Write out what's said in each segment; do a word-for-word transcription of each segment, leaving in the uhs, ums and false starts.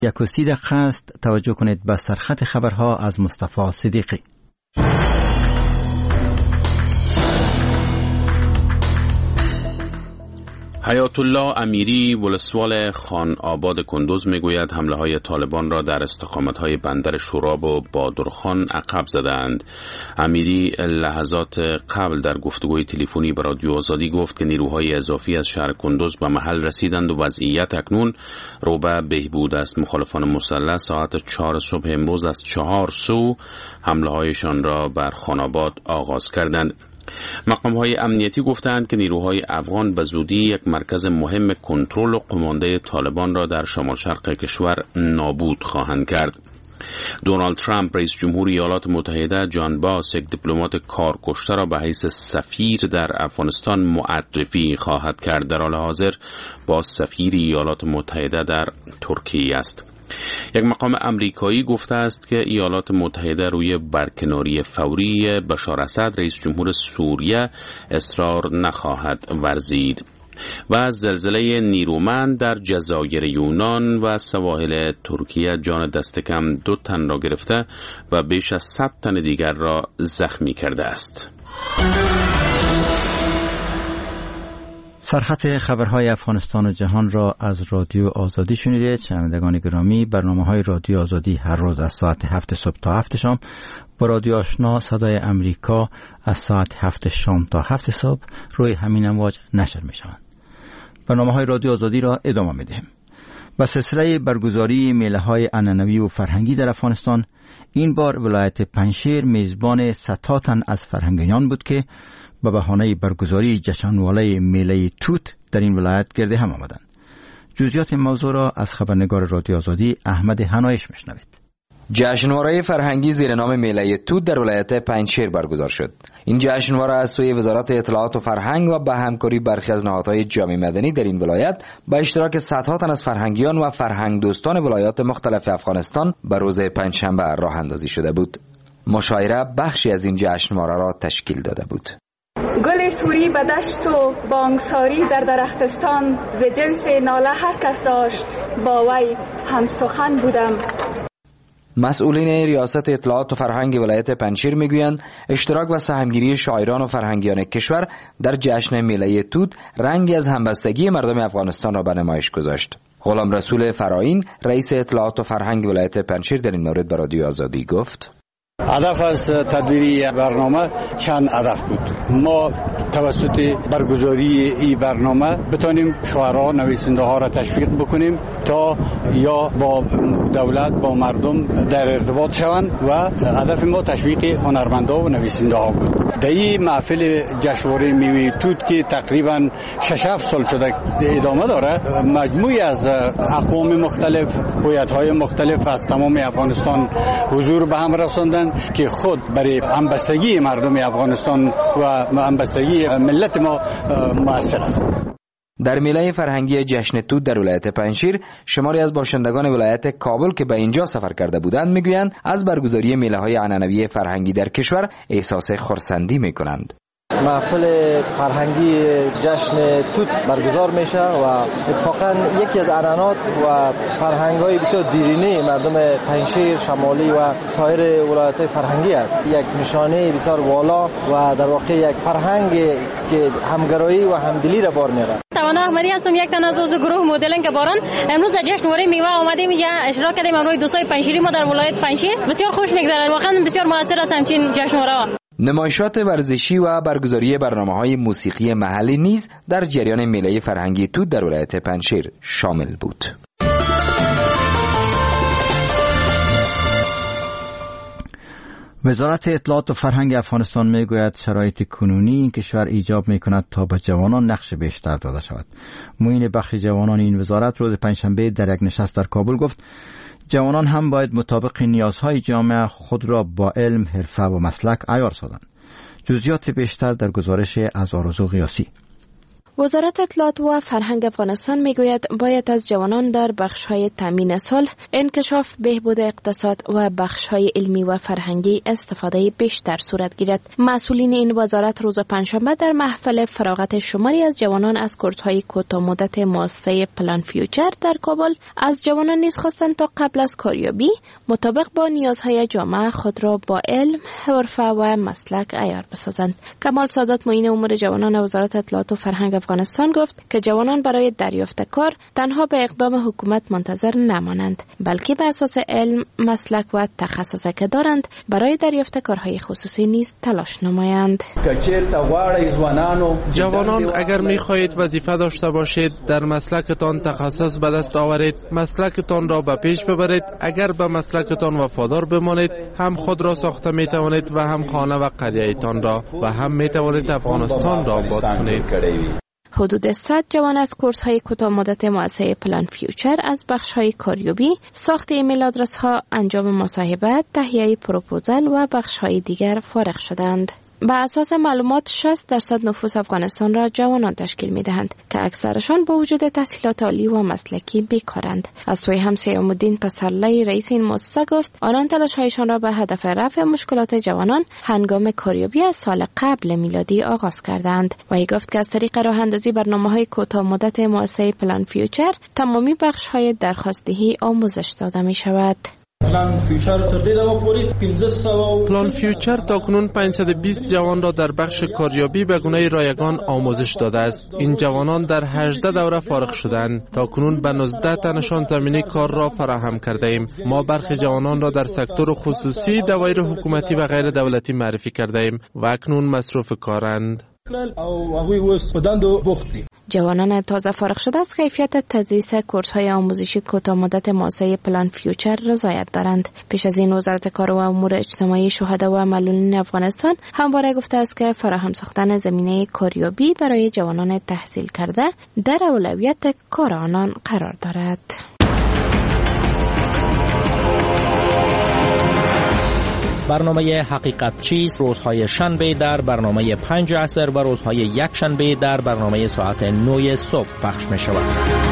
یک و سی دقیقه است. توجه کنید به سرخط خبرها از مصطفی صدیقی. حیات الله امیری ولسوال خان آباد کندوز میگوید حمله های طالبان را در استقامت های بندر شوراب و بادرخان عقب زدند. امیری لحظات قبل در گفتگوی تلفنی با رادیو آزادی گفت که نیروهای اضافی از شهر کندوز به محل رسیدند و وضعیت اکنون رو به بهبود است. مخالفان مسلح ساعت چهار صبح امروز از چهار سو حمله هایشان را بر خان آباد آغاز کردند. مقام‌های امنیتی گفتند که نیروهای افغان به زودی یک مرکز مهم کنترل و قمانده طالبان را در شمال شرق کشور نابود خواهند کرد. دونالد ترامپ رئیس جمهور ایالات متحده جان باس یک دیپلمات کارکشته را به حیث سفیر در افغانستان معرفی خواهد کرد. در حال حاضر باس سفیر ایالات متحده در ترکیه است. یک مقام امریکایی گفته است که ایالات متحده روی برکناری فوری بشار اسد رئیس جمهور سوریه اصرار نخواهد ورزید. و زلزله نیرومند در جزایر یونان و سواحل ترکیه جان دست کم دو تن را گرفته و بیش از صد تن دیگر را زخمی کرده است. سرخط خبرهای افغانستان و جهان را از رادیو آزادی شنیدید. شنوندگان گرامی، برنامه‌های رادیو آزادی هر روز از ساعت هفت صبح تا هفت شام، با رادیو آشنا صدای امریکا از ساعت هفت شام تا هفت صبح روی همین امواج نشر می‌شوند. برنامه‌های رادیو آزادی را ادامه می‌دهیم. با سلسله برگزاری میله‌های عنعنوی و فرهنگی در افغانستان، این بار ولایت پنجشیر میزبان صدها تن از فرهنگیان بود که به بهانه برگزاری جشنواره میله توت در این ولایت گرد هم آمدند. جزئیات موضوع را از خبرنگار رادیو آزادی احمد حنایش میشنوید. جشنواره فرهنگی زیر نام میله توت در ولایت پنجشیر برگزار شد. این جشنواره از سوی وزارت اطلاعات و فرهنگ و به همکاری برخی از نهادهای جامعه مدنی در این ولایت با اشتراک صدها تن از فرهنگیان و فرهنگ دوستان ولایات مختلف افغانستان به روز پنجشنبه راه اندازی شده بود. مشاعره بخشی از این جشنواره را تشکیل داده بود. گل سوری به دشت و بانگساری در درختستان ز جنس ناله هر کس داشت با وی هم سخن بودم. مسئولین ریاست اطلاعات و فرهنگ ولایت پنجشیر میگویند اشتراک و سهمگیری شاعران و فرهنگیان کشور در جشن میله توت رنگی از همبستگی مردم افغانستان را به نمایش گذاشت. غلام رسول فراین رئیس اطلاعات و فرهنگ ولایت پنجشیر در این مورد به رادیو آزادی گفت: هدف از تدبیر برنامه چند هدف بود. ما توسط برگزاری این برنامه بتونیم شاعران نویسنده ها را تشویق بکنیم تا یا با دولت با مردم در ارتباط شوند و هدف ما تشویق هنرمندا و نویسنده ها بود. در این محفل جشنواره میوه توت که تقریبا شش هفت سال شده ادامه داره، مجموعی از اقوام مختلف، هویت‌های مختلف از تمام افغانستان حضور به هم رساندن که خود برای همبستگی مردم افغانستان و همبستگی ملت ما مؤثر است. در میله فرهنگی جشن توت در ولایت پنجشیر شماری از باشندگان ولایت کابل که به اینجا سفر کرده بودند میگویند از برگزاری میله‌های عنعنوی فرهنگی در کشور احساس خرسندی میکنند. محفل فرهنگی جشن توت برگزار میشه و اتفاقا یکی از عنعنات و فرهنگ‌های بسیار دیرینه مردم پنجشیر، شمالی و سایر ولایت‌های فرهنگی است. یک نشانه بسیار والا و در واقع یک فرهنگ که همگرایی و همدلی را بار می‌آورد. توانا احمدی هستم، یک تن از عضو گروه مدلن که باران. امروز در جشنواره میوه آمدیم اینجا اشتراک کردیم همراه دوستای پنجشیری ما در ولایت پنجشیر. بسیار خوش می‌گذره، واقعا بسیار موثر است همچین جشنواره‌ها. نمایشات ورزشی و برگزاری برنامه‌های موسیقی محلی نیز در جریان میله فرهنگی توت در ولایت پنجشیر شامل بود. وزارت اطلاعات و فرهنگ افغانستان میگوید شرایط کنونی این کشور ایجاب میکند تا به جوانان نقش بیشتر داده شود. معین بخش جوانان این وزارت روز پنجشنبه در یک نشست در کابل گفت جوانان هم باید مطابق نیازهای جامعه خود را با علم، حرفه و مسلک عیار سازند. جزئیات بیشتر در گزارش از آرزو قیاسی. وزارت اطلاعات و فرهنگ افغانستان میگوید باید از جوانان در بخش‌های تامین صلح، انکشاف، بهبود اقتصاد و بخش‌های علمی و فرهنگی استفاده بیشتر صورت گیرد. مسئولین این وزارت روز پنجشنبه در محفل فراغت شماری از جوانان از کورس‌های کوتاه مدت مؤسسه پلان فیوچر در کابل از جوانان نیز خواستند تا قبل از کاریابی مطابق با نیازهای جامعه خود را با علم، حرفه و مسلک عیار بسازند. کمال سادات معین امور جوانان وزارت اطلاعات و فرهنگ افغانستان گفت که جوانان برای دریافت کار تنها به اقدام حکومت منتظر نمانند، بلکه به اساس علم، مسلک و تخصصی که دارند برای دریافت کارهای خصوصی نیز تلاش نمایند. جوانان اگر می‌خواهید وظیفه داشته باشید، در مسلکتان تخصص به دست آورید، مسلکتان را به پیش ببرید. اگر به مسلکتان وفادار بمانید، هم خود را ساخته می‌توانید و هم خانه و قریه‌تان را و هم می‌توانید افغانستان را آباد کنید. حدود صد جوان از کورس‌های کوتاه مدت مؤسسه پلان فیوچر از بخش‌های کاریابی، ساخت ایمیل آدرس‌ها، انجام مصاحبه، تهیه پروپوزال و بخش‌های دیگر فارغ شدند. به اساس معلومات شصت درصد نفوس افغانستان را جوانان تشکیل می‌دهند که اکثرشان با وجود تحصیلات عالی و مسلکی بیکارند. از سوی هم سیام الدین پسرلی رئیس این مؤسسه گفت آنان تلاش‌هایشان را به هدف رفع مشکلات جوانان هنگام کاریابی از سال قبل میلادی آغاز کردند و ای گفت که از طریق راه اندازی برنامه‌های کوتاه مدت مؤسسه پلان فیوچر تمامی بخش‌های درخواستدهی آموزش داده می‌شود. پلان فیوچر تاکنون پانصد و بیست جوان را در بخش کاریابی به گونه رایگان آموزش داده است. این جوانان در هجده دوره فارغ شدند. تاکنون به نوزده تنشان زمینه کار را فراهم کرده ایم. ما برخی جوانان را در سکتور خصوصی، دوایر حکومتی و غیر دولتی معرفی کرده ایم و اکنون مصروف کارند. جوانان تازه فارغ شده از کیفیت تدریس کورس‌های آموزشی کوتاه مدت مؤسسه پلان فیوچر رضایت دارند. پیش از این وزارت کار و امور اجتماعی شهدا و معلولین افغانستان همواره گفته است که فراهم ساختن زمینه کاریابی برای جوانان تحصیل کرده در اولویت کار آنان قرار دارد. برنامه حقیقت چیست روزهای شنبه در برنامه پنج عصر و روزهای یک شنبه در برنامه ساعت نه صبح پخش می شود.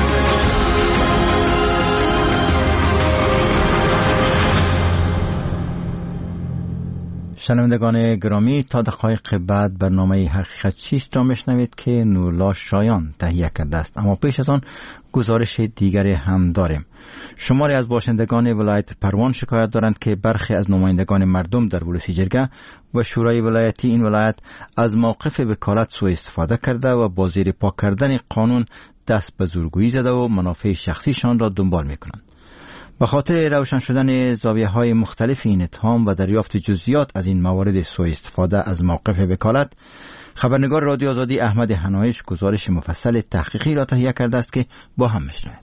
شنوندگان گرامی، تا دقایق بعد برنامه حقیقت چیست را میشنوید که نورلا شایان تهیه کرده است. اما پیش از آن گزارش دیگری هم داریم. شماری از باشندگان ولایت پروان شکایت دارند که برخی از نمایندگان مردم در ولسی جرگه و شورای ولایتی این ولایت از موقف وکالت سوء استفاده کرده و با زیر پا کردن قانون دست به زورگویی زده و منافع شخصیشان را دنبال میکنند. به خاطر روشن شدن زاویه‌های مختلف این اتهام و دریافت جزئیات از این موارد سوء استفاده از موقف وکالت، خبرنگار رادیو آزادی احمد حنایش گزارش مفصل تحقیقی را تهیه کرده است که با هم میشنویم.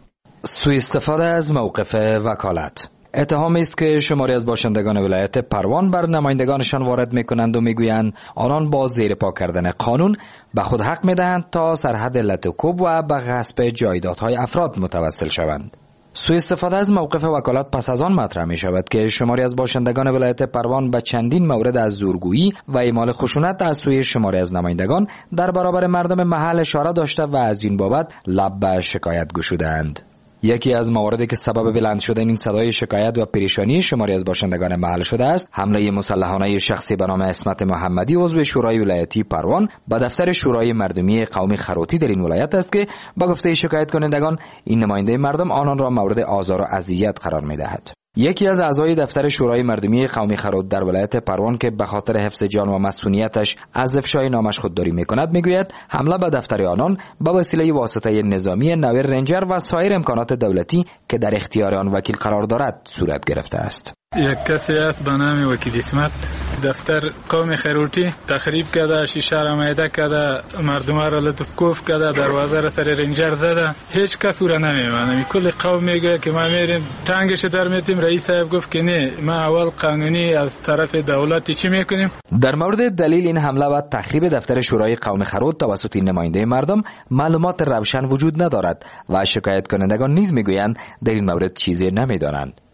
سوء استفاده از موقف وکالت اتهامی است که شماری از باشندگان ولایت پروان بر نمایندگانشان وارد میکنند و میگویند آنان با زیر پا کردن قانون به خود حق میدهند تا سرحد لتوکوب و به غصب جایدادهای افراد متوسل شوند. سوء استفاده از موقف وکالت پس از آن مطرح می شود که شماری از باشندگان ولایت پروان به چندین مورد از زورگویی و اعمال خشونت از سوی شماری از نمایندگان در برابر مردم محل اشاره داشته و از این بابت لب به شکایت گشودند. یکی از مواردی که سبب بلند شدن این صدای شکایت و پریشانی شماری از باشندگان محل شده است، حمله مسلحانه شخصی به نام اسمت محمدی عضو شورای ولایتی پروان به دفتر شورای مردمی قومی خروطی در این ولایت است که با گفته شکایت کنندگان این نماینده مردم آنان را مورد آزار و اذیت قرار می‌دهد. یکی از اعضای دفتر شورای مردمی قومی خروط در ولایت پروان که به خاطر حفظ جان و مسئولیتش از افشای نامش خودداری می‌کند میگوید حمله به دفتر آنان به وسیله واسطه نظامی نویر رنجر و سایر امکانات دولتی که در اختیار آن وکیل قرار دارد صورت گرفته است. یک کسی است به نام وکیل اسمت دفتر قوم خروطی تخریب کرده، شیشه را میده کرده، مردم را لطفکوف کرده، دروازه را سر رنجر زده. هیچ کس او را نمیمانه. کل قوم میگه که ما میریم تنگش در میتیم. رئیس صاحب گفت که نه، ما اول قانونی از طرف دولت چی میکنیم. در مورد دلیل این حمله و تخریب دفتر شورای قوم خروط توسط نماینده مردم معلومات روشن وجود ندارد و شکایت کنندگان نیز میگویند در این مورد چیزی نمیدانند.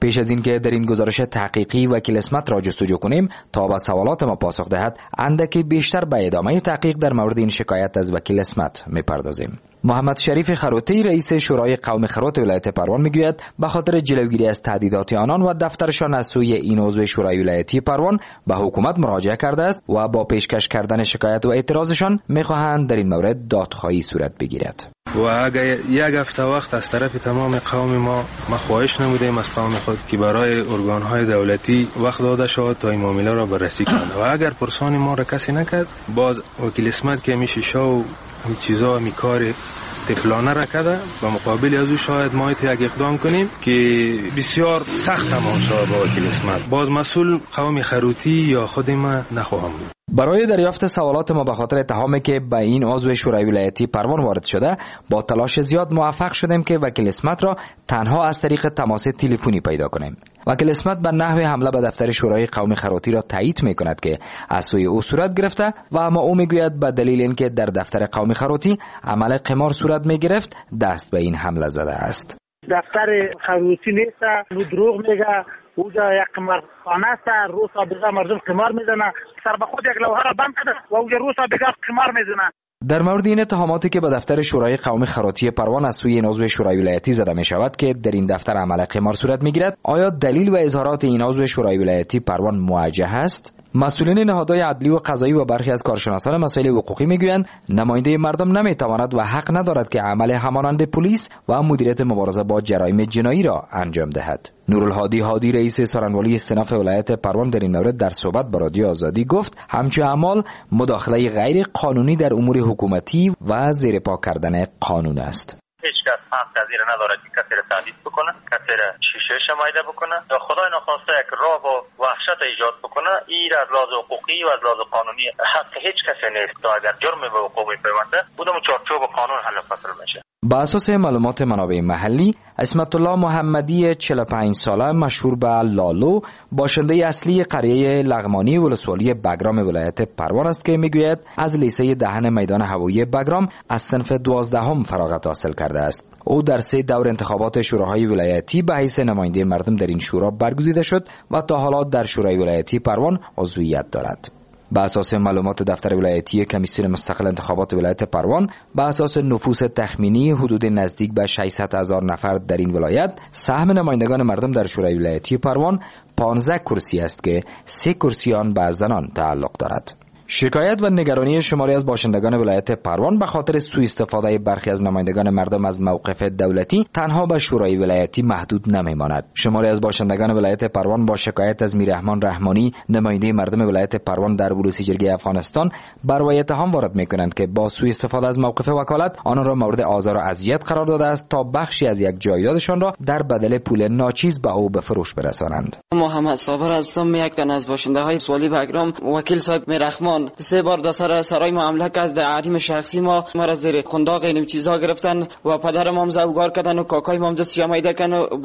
پیش از اینکه در این گزارش تحقیقی وکیل اسمت را جستجو کنیم تا به سوالات ما پاسخ دهد، اندکی بیشتر به ادامه تحقیق در مورد این شکایت از وکیل اسمت میپردازیم. محمد شریف خروتی رئیس شورای قومی خروت ولایت پروان میگوید به خاطر جلوگیری از تهدیدات آنان و دفترشان از سوی این عضو شورای ولایتی پروان به حکومت مراجعه کرده است و با پیشکش کردن شکایت و اعتراضشان میخواهند در این مورد دادخواهی صورت بگیرد. و اگر یک هفته وقت از طرف تمام قوم ما ما خواهش نمودیم از قوم خود که برای ارگانهای دولتی وقت داده شود تا این معامله را بررسی کنند و اگر پرسان ما را کسی نکرد، باز وکیل اسمت که میشه شو این چیزا میکار تفلانه را کرده، به مقابل از او شاید ما یک اقدام کنیم که بسیار سخت تمام شود با وکیل اسمت. باز مسئول قوم خروتی یا خود ما نخواهم بود. برای دریافت سوالات ما به خاطر اتهامی که به این عضو شورای ولایتی پروان وارد شده، با تلاش زیاد موفق شدیم که وکیل اسمت را تنها از طریق تماس تلفنی پیدا کنیم. وکیل اسمت به نحو حمله به دفتر شورای قومی خروتی را تایید میکند که از سوی او صورت گرفته و اما او میگوید به دلیل اینکه در دفتر قومی خروتی عمل قمار صورت میگرفت دست به این حمله زده است. دفتر خروتی نیست، او دروغ میگه، اونجا یک قمارخانه است، روز سابقه مردم قمار میزنه، سر به خود یک لوحه را بند کرده و اونجا روز سابقه قمار میزنه. در مورد این اتهاماتی که به دفتر شورای قومی خروتی پروان از سوی این عضو شورای ولایتی زده می شود که در این دفتر عمل قمار صورت می گیرد، آیا دلیل و اظهارات این عضو شورای ولایتی پروان موجه است؟ مسئولین نهادهای عدلی و قضایی و برخی از کارشناسان مسائل حقوقی میگویند نماینده مردم نمیتواند و حق ندارد که عمل همانند پلیس و مدیریت مبارزه با جرایم جنایی را انجام دهد. نورالهادی هادی رئیس سارنوالی استناف ولایت پروان در این مورد در صحبت با رادیو آزادی گفت همچون اعمال مداخله غیر قانونی در امور حکومتی و زیر پا کردن قانون است. هیچ کس حق از این ندارد که کسی را تهدید بکنه، کسی را شیشه شمایده بکنه یا خدای نخواسته یک رعب و وحشت ایجاد بکنه. این از لحاظ حقوقی و از لحاظ قانونی حق هیچ کسی نیست تا اگر جرم به وقوع میپیونده بودم چارچوب قانون حل فصل میشه. با اساس معلومات منابع محلی، اسمت الله محمدی چهل و پنج ساله مشهور به لالو باشنده اصلی قریه لغمانی ولسوالی بگرام ولایت پروان است که میگوید از لیسه دهن میدان هوایی بگرام از صنف دوازدهم فراغت حاصل کرده است. او در سه دور انتخابات شوراهای ولایتی به حیث نماینده مردم در این شورا برگزیده شد و تا حالا در شورای ولایتی پروان عضویت دارد. با اساس معلومات دفتر ولایتی کمیسیون مستقل انتخابات ولایت پروان، با اساس نفوس تخمینی حدود نزدیک به ششصد هزار نفر در این ولایت، سهم نمایندگان مردم در شورای ولایتی پروان پانزده کرسی است که سه کرسی آن به زنان تعلق دارد. شکایت و نگرانی شماری از باشندگان ولایت پروان به خاطر سوء استفاده برخی از نمایندگان مردم از موقف دولتی تنها به شورای ولایتی محدود نمیماند. شماری از باشندگان ولایت پروان با شکایت از میررحمان رحمانی نماینده مردم ولایت پروان در بلوسی جرگه افغانستان بر وی اتهام وارد میکنند که با سوء استفاده از موقف وکالت آنان را مورد آزار و اذیت قرار داده است تا بخشی از یک جایدادشان را در بدل پول ناچیز به او به فروش برسانند. محمد صابر هستم، یک تن از باشنده های سوالی بگرام. وکیل صاحب میررحمان سه بار در سر سرای معامله که از در حریم شخصی ما مرا زیر خنداق این چیزا گرفتن و پدرم هم زوگار کردن و کاکای هم سیامیده کردن و